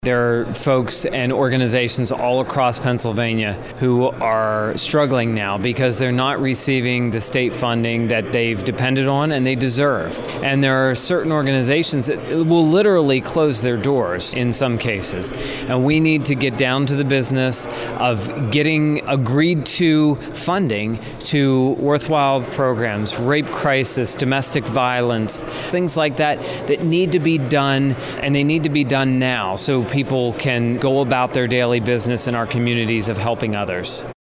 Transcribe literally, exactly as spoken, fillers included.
There are folks and organizations all across Pennsylvania who are struggling now because they're not receiving the state funding that they've depended on and they deserve. And there are certain organizations that will literally close their doors in some cases. And we need to get down to the business of getting agreed to funding to worthwhile programs, rape crisis, domestic violence, things like that that need to be done, and they need to be done now so people can go about their daily business in our communities of helping others.